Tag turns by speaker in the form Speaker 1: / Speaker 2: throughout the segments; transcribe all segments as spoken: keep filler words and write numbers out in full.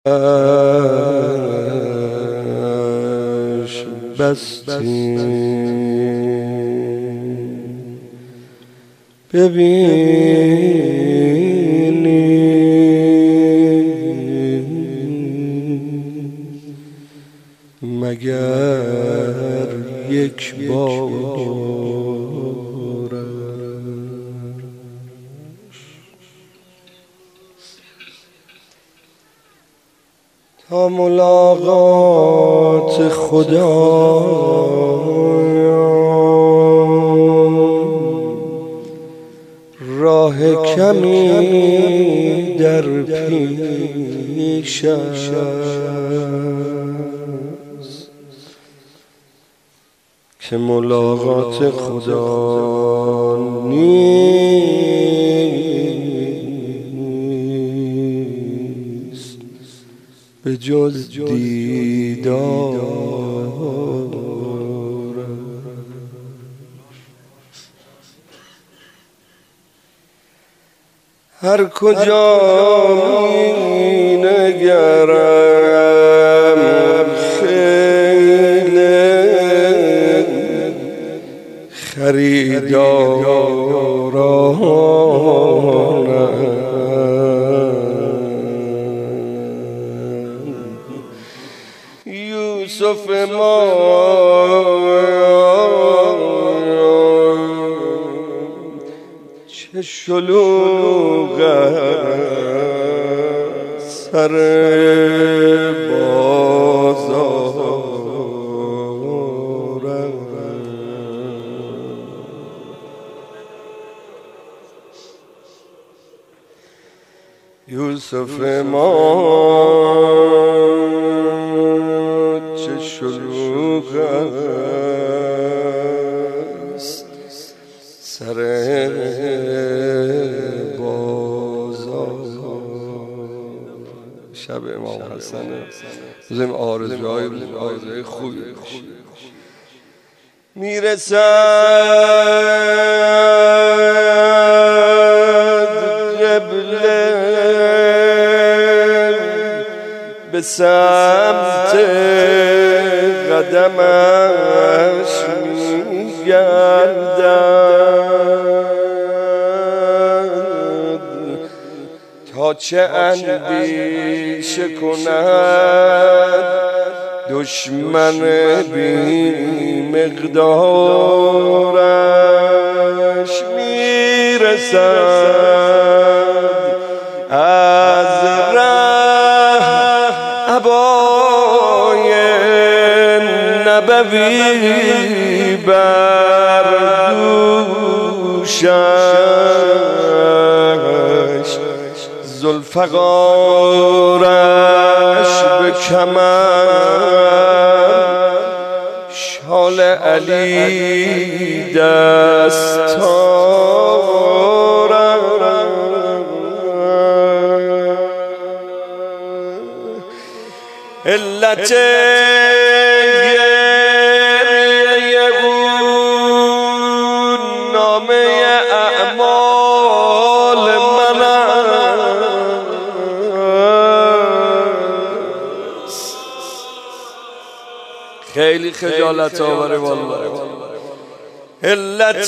Speaker 1: بستی ببینی مگر یک بار تا ملاقات خدا راه کمی در پیش است که ملاقات خدا نیست به جز دیدار. هر کجا می نگرم خیل خریدارانند. یوسف ما چه شلوغ سر بازار. یوسف ما چه شلوغ است سر شب امام حسنه. بزنیم آرزوهای آرزوهای خوبی میرسد قبله به سمت قدمش میگردد تا چه اندیشه کند دشمن بی مقدارش. میرسد از ره عبای نبوی بر دوشش، ذوالفقارش به کمر، شال علی دستارم. علت گریه اون نامه اعمال من است. خیلی خجالت آوره والله. علت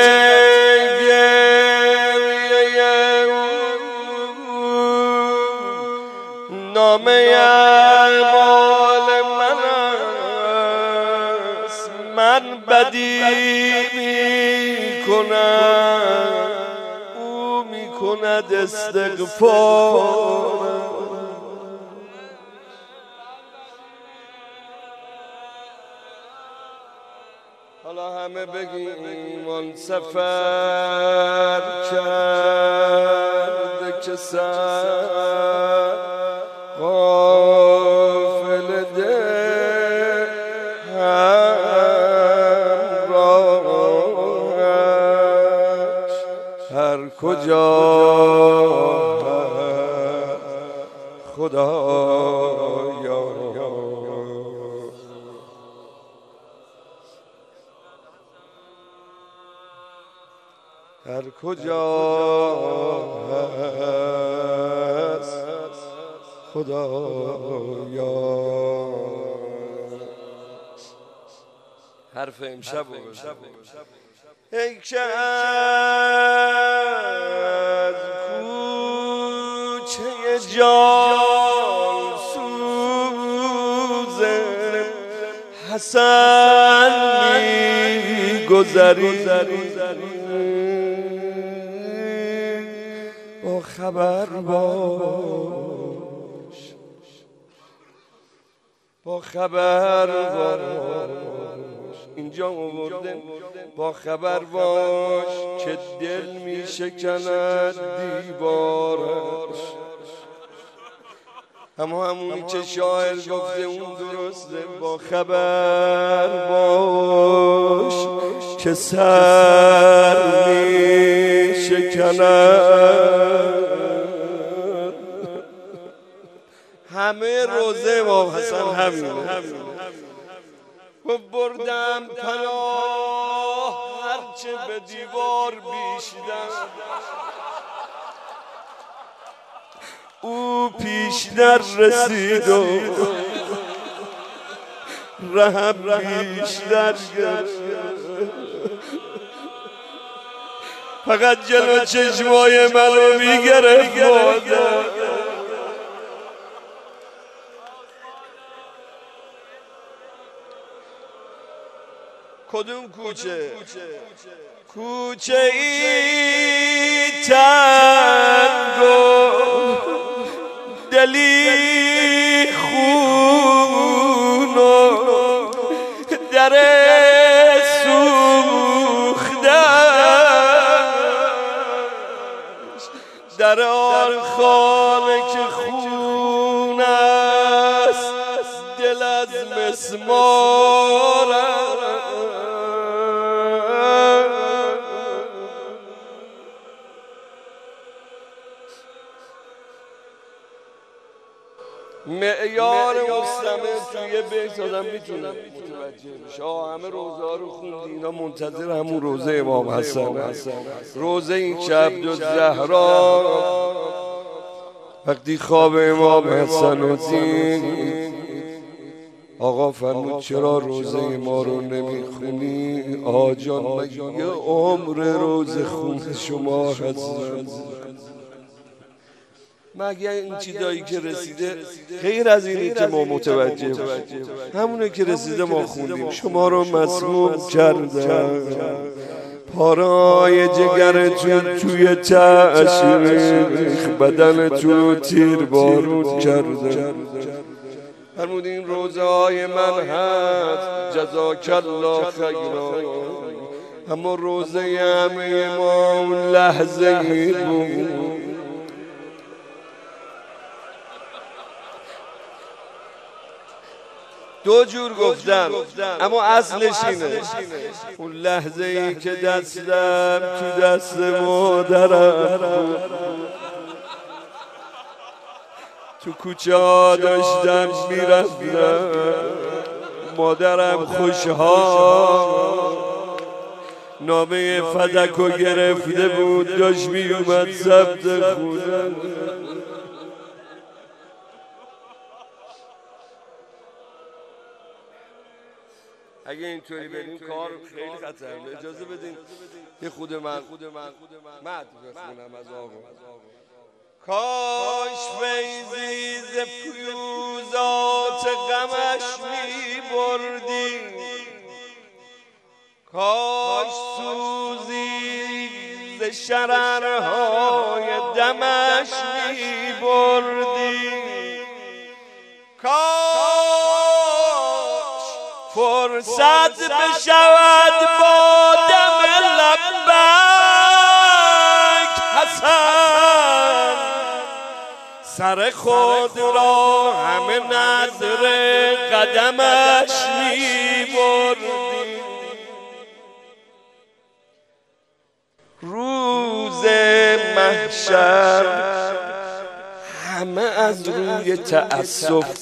Speaker 1: نامه اعمال من است. من بدی می کنم، او می کند استغفار. حالا همه بگیم آن سفر کرده که سر غافل ده همراهش هر کجا خدایا. هر کجا هست خدایا. حرف امشب و ای که از کوچه جان سوز حسن می گذری، با خبر باش، با خبر باش. اینجا آورده با خبر باش که دل می شکند دیوارش. اما همونی که شاعر گفته اون درسته. با خبر باش که سر می شکند. همه روزه امام حسن همینه. و بردم پناه هرچه به دیوار بیشتر، او پیشتر رسید و رحم بیشتر گرفت. فقط جلو چشمای منو میگرفت مادر. کدوم کوچه؟ کوچه ای تنگ و دلی خون و در سوختش، در آن خانه که خون است دل از مسمار. معیار مستمر توی بیت آدم میتونه متوجه بشه. همه روزه ها رو خوندی، اینا منتظر همون روزه امام حسن هستن. روزه این که عبدالزهرا وقتی خواب امام حسن رو دید، آقا فرمود چرا روزه ما رو نمیخونی؟ آجان مگه یه عمر روزه خون شما هست؟ مگه این چیزایی که رسیده غیر از اینی که ما متوجه باشیم؟ همونه که رسیده ما خوندیم. شما رو مسموم کردن، پارای جگرتون توی تشریخ بدنتون تیر بارود کردن. فرمود این روزه های من هست جزاک الله خیرا، اما روزه همه ما اون لحظه ای بود. دو جور گفتم اما اصلش اینه. اون لحظه ای که دستم تو دست مادرم، تو کوچه ها داشتم میرفتم، مادرم خوشحال نامه فدکو گرفته بود، داشت میومد ضبط خونه. اگه اینطوری بریم کار خیلی خطرناکه. اجازه بدین یه خود من مد بخونم از آقا. کاش فیضی ز فیوزات غمش می بردی، کاش سوزی ز شررهای دمش می بردی، کاش فرصت بشود با دم لبک حسن، سر خود را همه نظر قدمش می بردی. روز محشر همه از روی تأسف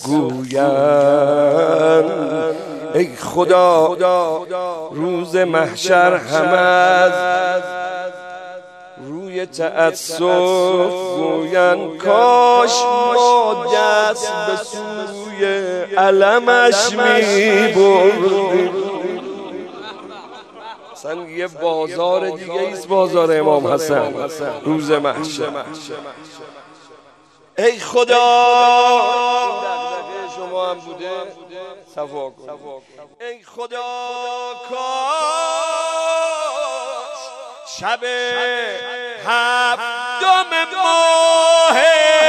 Speaker 1: گویند ای خدا، روز محشر همه از روی روی تأسف گوین کاش ما دست به سوی علمش می بردیم. اصلا یه بازار دیگه ایست بازار امام حسن روز محشر. ای خدا شما هم بوده صفا کن. ای خدا کاش شب هفتم ماه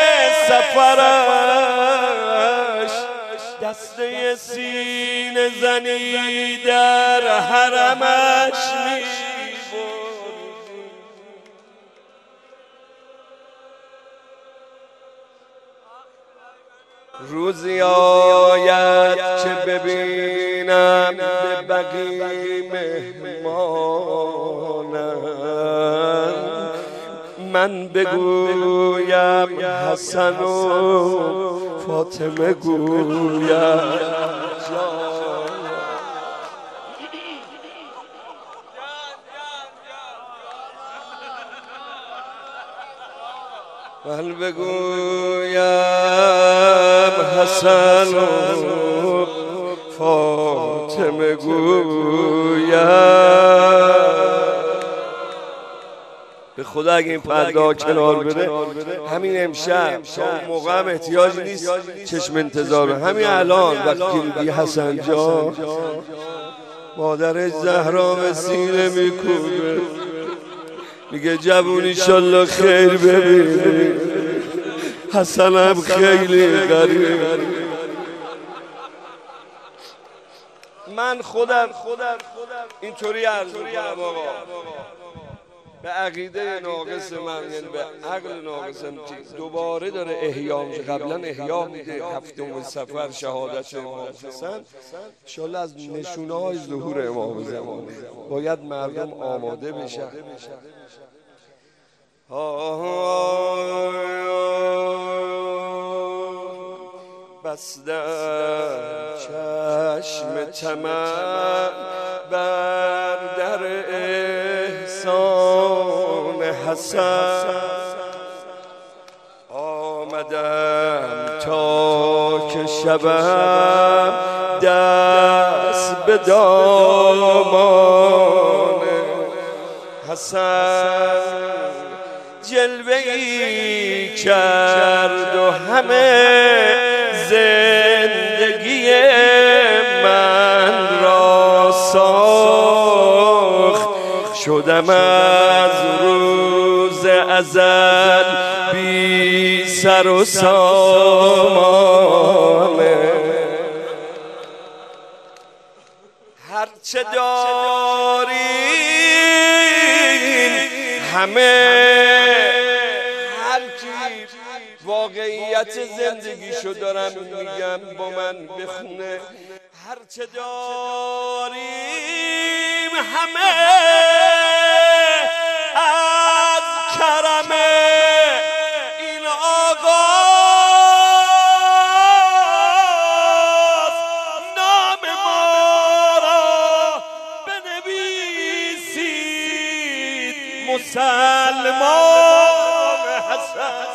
Speaker 1: سفرش دسته سینه زنی در حرمش می روزی آید که ببینم به بقی مهمانم، من بگویم حسن و فاطمه گویم من بگویم حسن و فاطمه گویم. به خدا اگه این پرده کنار بره همین امشب تا اون موقع هم احتیاج نیست چشم انتظار، همین الان وقتی میگی حسن جان مادرش زهرا به سینه میکوبه میگه جوون ایشالله خیر ببینی، حسنم خیلی غریب. من خودم اینطوری عرض میکنم آقا به عقیده ناقص من، یعنی به عقل ناقصم که دوباره داره احیا میشه. قبلا احیا بوده هفتم سفر شهادت امام حسن، انشالله از نشونه های ظهور امام زمان باید مردم آماده بشن. بستم چشم طمع بر در احسان حسن، آمدم تا که شبم دست به دامان حسن جلوه‌ای کرد و همه زندگی من را ساخت، شدم از روز ازل بی سر و سامان. هرچه دارین همه واقعیت زندگیشو دارم میگم با من بخونه. هرچه داریم همه از کرم این آغاز، نام ما را بنویسید مسلمان حسن.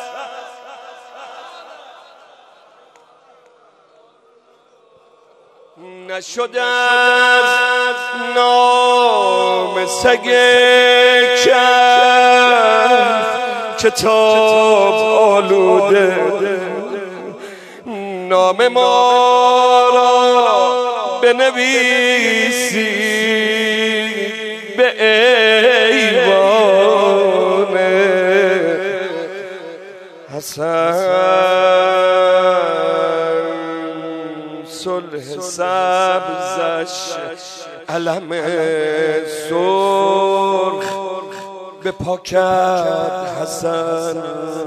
Speaker 1: نشد از نام سگ کف کتاب آلوده، نام ما را بنویسید به ایوان حسن. صلح سبزش علم سرخ به پا کرد حسن،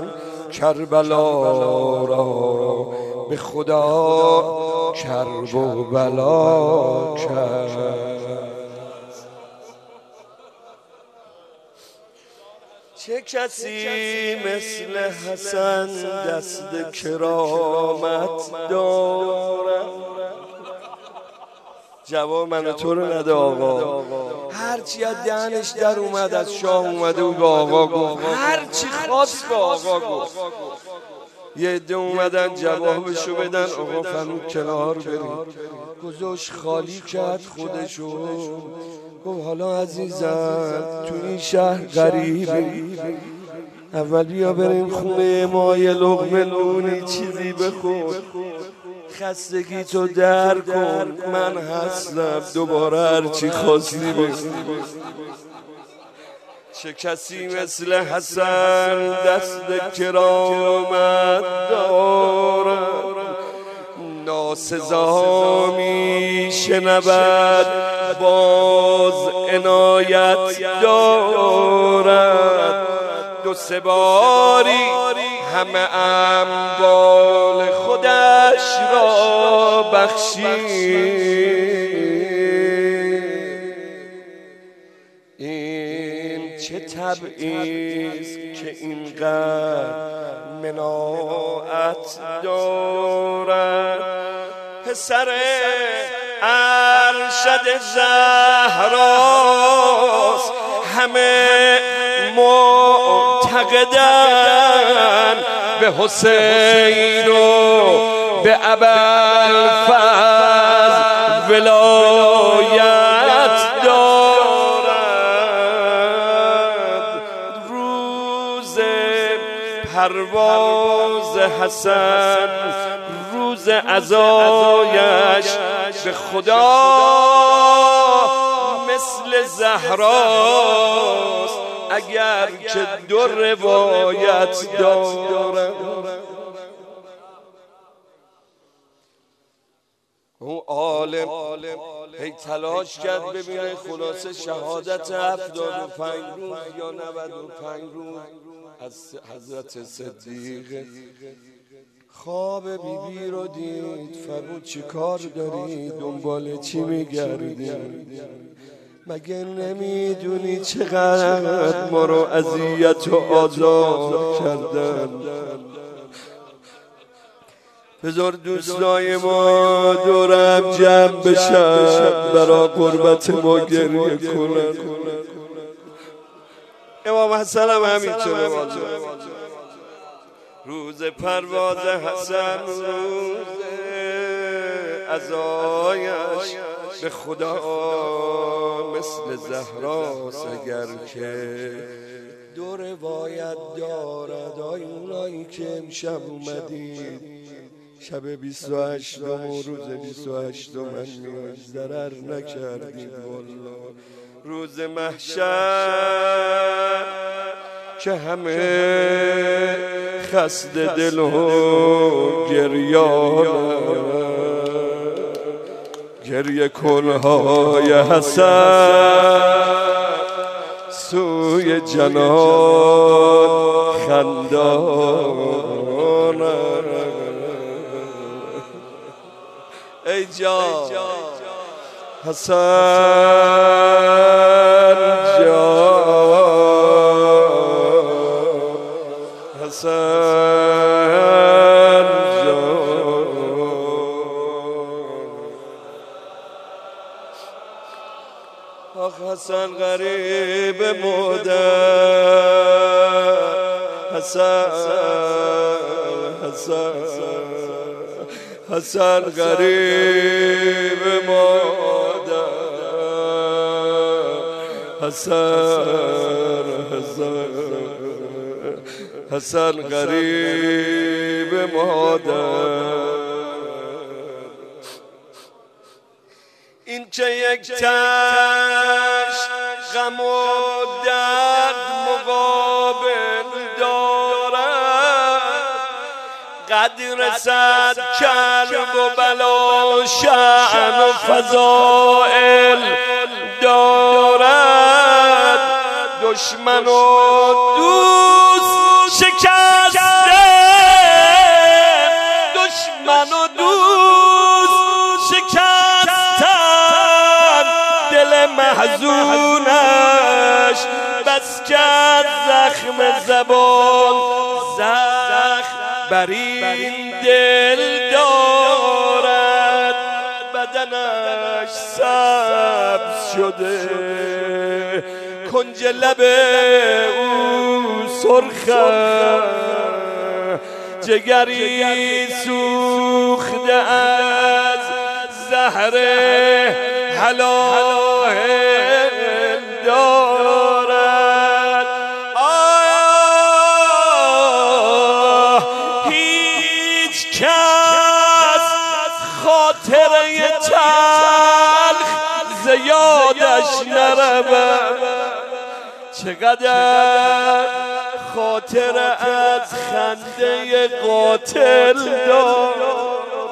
Speaker 1: کربلا را به خدا کرب و بلا کرد. چه کسی مثل حسن دست کرامت دارد؟ جواب من تو رو نده آقا. هرچی از دهنش در اومد از شاه اومده و به آقا گفت، هرچی خواست به آقا گفت. یه عده اومدن جوابشو بدن، آقا فرمود کنار بریم. گذاشت خالی کرد خودشو، گفت حالا عزیزم تو این شهر غریبی، اول بیا بریم خونه ما یه لقمه نونی چیزی بخور، خستگی تو در کن، من هستم دوباره هرچی خواستی بگو. چه کسی مثل حسن دست کرامت دارد، ناسزا می شنود باز عنایت دارد، دو سه باری همه اموال خودش را بخشید. این چه طبعیست که اینقدر مناعت دارد، پسر ارشد زهراست، همه معتقدن به حسین و به ابوالفضل ولایت دارد. روز پرواز حسن، روز عزایش به خدا مثل زهراست، اگر که دو روایت دارد. اون عالم هی تلاش کرد ببینه خلاصه شهادت هفتاد و پنج روز یا نود و پنج روز از حضرت صدیق. خواب بیبی بی رو دید، فرمود چی کار داری؟ دنبال چی میگردی؟ مگه نمیدونی چقدر ما رو اذیت و آزار کردن؟ بذار دوستای ما دورم جمع بشن برا قربت ما گریه کنن. امام حسن هم همینطوره. روز پرواز حسن، روز عزایش به خدا مثل زهراست، اگر که دو روایت دارد. آی اونایی که امشب اومدید شب بیست و هشتم و روز بیست و هشتم من میاد ضرر نکردید والله. روز محشر که همه خسته دل و گریانه، گریه کنهای حسن سوی جنان خندانه. ای جان حسن جان، حسن جان. آخ حسن غریب مادر، حسن حسن حسن غریب مادر، حسن حسن حسن غریب مادر. این که یک تشت غم و درد مقابل دارد، قدر صد کرب و بلا شأن و فضائل دارد. دشمن و دوست شکسته، دشمن و دوست شکستن، دل محزونش بس کرد زخم زبان، زخم بر این دل دارد. بدنش سر سبز شده، کنج لب او سرخه، جگری سوخته از زهر حلال دارد. آه هیچ کس خاطره تلخ زیادش نرود، چقدر خاطر از خنده قاتل دارد.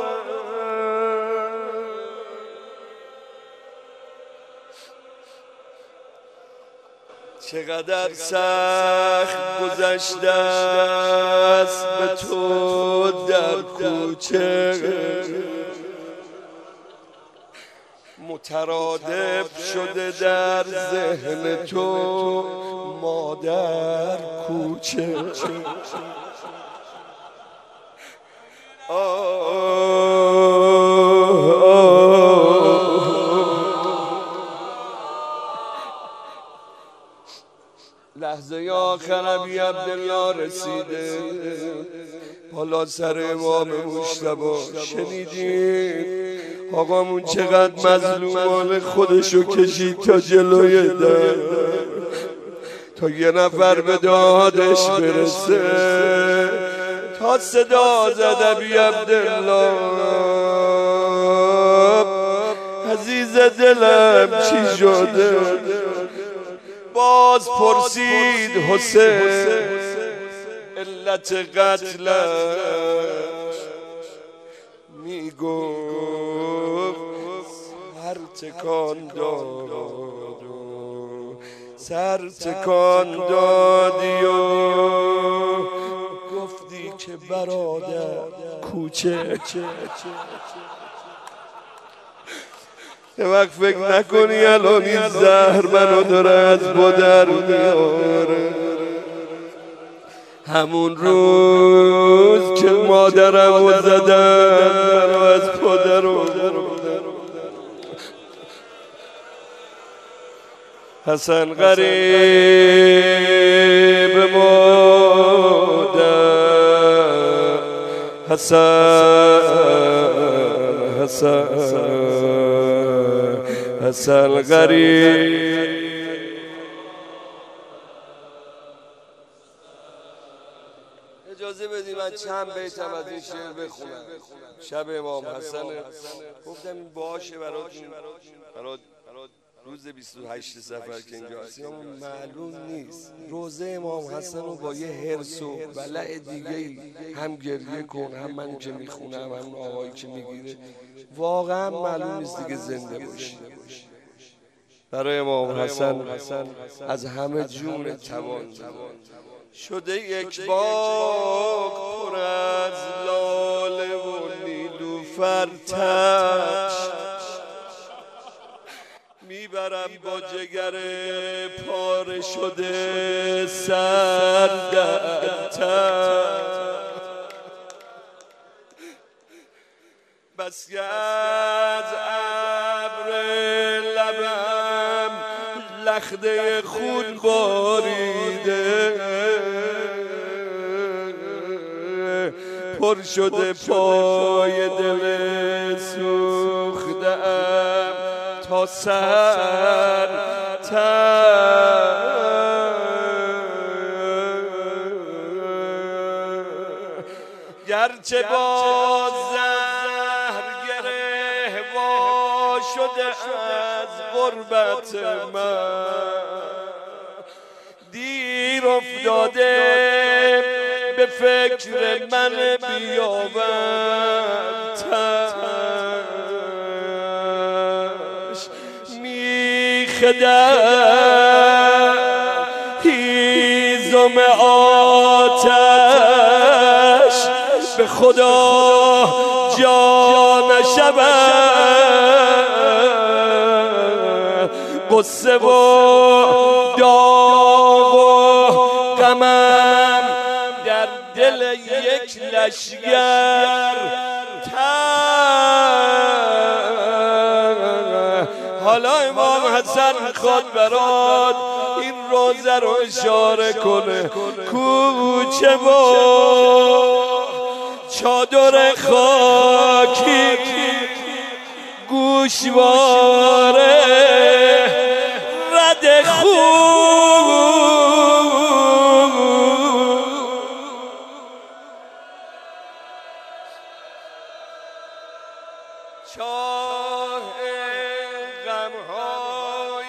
Speaker 1: چقدر سخت گذشته است به تو در کوچه، مترادف شده در ذهن تو مادر کوچه. لحظه آخر ابی عبدالله رسیده بالا سر امام مجتبی. شنیدین آقامون چقدر مظلومان خودشو کشید تا جلوی در، تا یه نفر به دادش برسه، تا صدا زد ابی عبدالله عزیز دلم چی شده؟ باز پرسید حسین علت قتلش، میگفت سر تکان داد و سر تکان دادی و گفتی که برادر کوچه. یه وقت فکر نکنی الان این زهر منو داره از بدر میاره. همون روز که مادرمو زدن منو از پدر آوردن. حسن غریب مادر، حسن حسن حسن غریب. اجازه بدید من چند بیتم از این شعر بخونم. شب امام حسن گفتم این باشه براتون، برات روز بیست و هشت سفر که اینجا هستیم معلوم نیست. روزه امام حسن رو با یه حرص و ولع دیگه هم گریه کن، هم من که میخونم، هم آقایی که میگیره، واقعا معلوم نیست دیگه زنده باشی. برای امام حسن از همه جون توان شده یک باغ پر از لاله و نیلوفر تشت، میبرم با جگر پاره شده سر در تشت. بس که از ابر لبم لخته خون باریده، پر شده پای دل سوخته‌ام تا سر تر. گرچه با زهر گره وا شده از غربت من، دیر افتاده به فکر من بیابم تش. میخدم هیزم آتش، به خدا جا نشود. قصه و داغ و غمم در دل یک لشگر حالا امام حسن میخواد برات این روزه رو اشاره کنه. کوچه و چادر خاکی گوشواره رد خوب چاه غمهای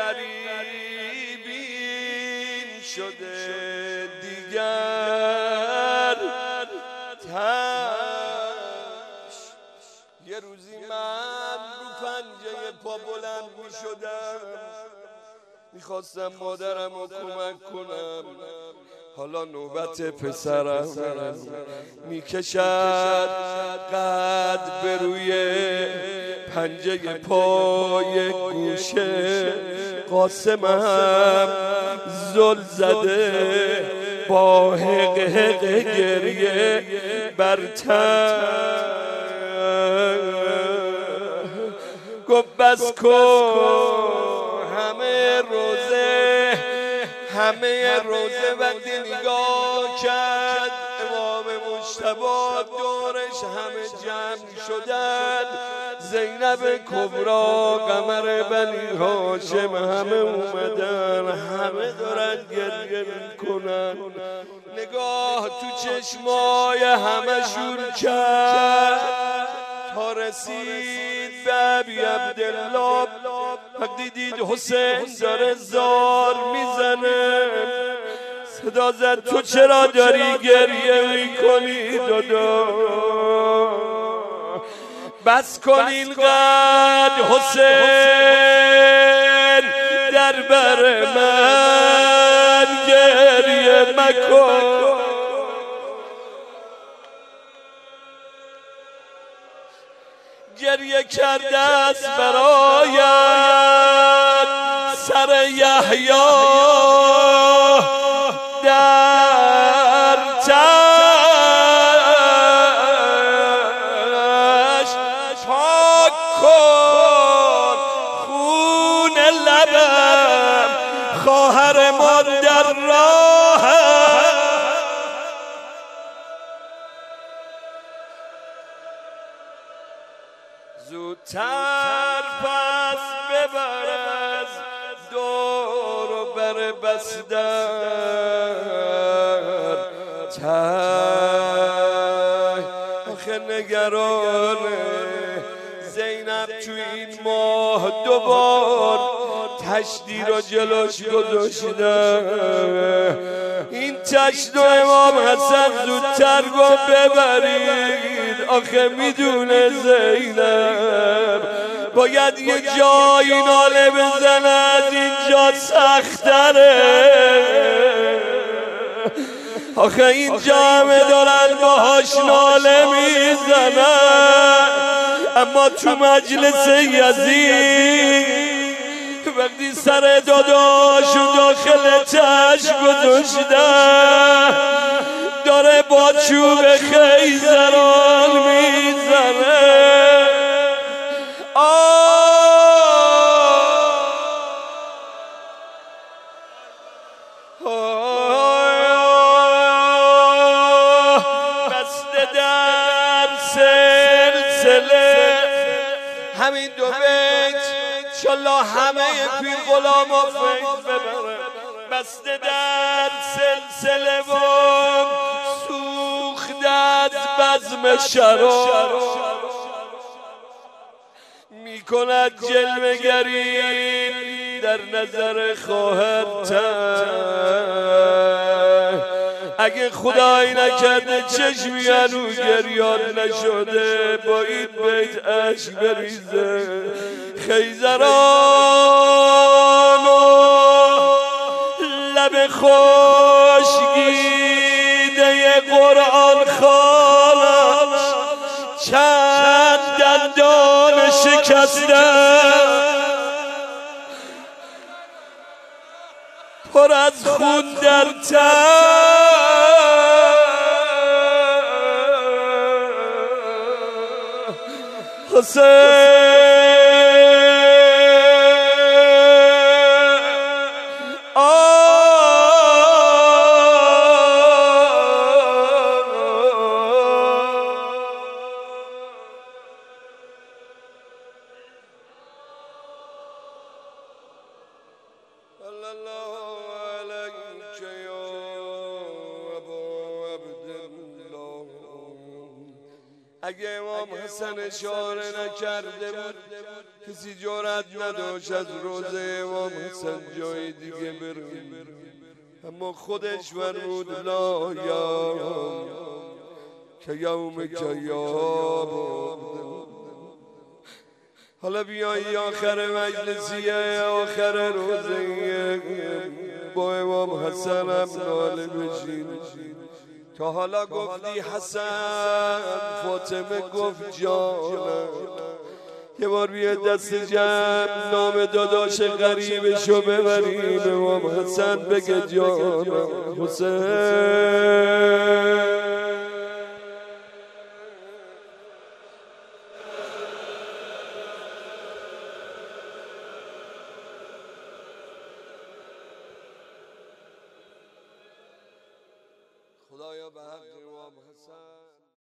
Speaker 1: غریبین شده دیگر تش. یه روزی من رو پنجه پا بلند می شدم، میخواستم مادرم رو کمک کنم. حالا نوبت پسرم میکشد قد به روی پنجه پای گوشه. قاسمم زل زده با حق حق گریه برتر گفت بس کن همه روزه همه روزه وقتی نگاه کرد امام مجتبی دورش همه جمع شدن. زینب کبرا قمر بنی هاشم همه اومدن، همه دارن گریه میکنن. نگاه تو چشمای همشون کرد تا رسید به ابی عبدالله. وقتی دید حسین داره زار میزنه صدا زد تو چرا داری گریه میکنی دادا؟ بس کن اینقدر حسین در بر من گریه مکن. گریه کرده است برایت سر یحیی در چشم. پاک کن خون لبم خواهر ما در راه. زودتر پس ببر از دور و بر بستر تای. آخه نگرانه زینب تو این ماه دوبار تشتی رو جلوش گذاشتن. این تشت و امام حسن زودتر گفت ببرید. آخه میدونه زینب باید یه جایی ناله بزنه، از اینجا سختره. آخه اینجا همه دارن باهاش ناله میزنن، اما تو مجلس یزید وقتی سر داداشو داخل چشم گذاشتن داره با چوب خیزران میزنه. بسته در سلسله همین دو بیت انشالله همه پیر غلام و فیض ببره. بسته در سلسله و سوخته از بزم شراب میکند جلوه گری در نظر خواهرتر. اگه خدایی نکرده چشمی هنو گریان نشده با این بیت عشق بریزه. خیزران و لب خشکیده قرآن خوانم چند دندان شکسته پر از خون در تن. حسین الله علیک یا ابا عبدالله. اگه امام حسن اشاره نکرده بود کسی جرأت نداشت از روزه امام حسن جای دیگه بره، اما خودش فرمود لا یا که یوم که یا. حالا بیایی آخر مجلسیه، آخر روزه با امام حسن هم ناله بشین. تا حالا گفتی حسن، فاطمه گفت جانم. یه بار بیا دست جمع نام داداش غریبشو ببریم، امام حسن بگه جانم حسین. خدایا به حق امام حسن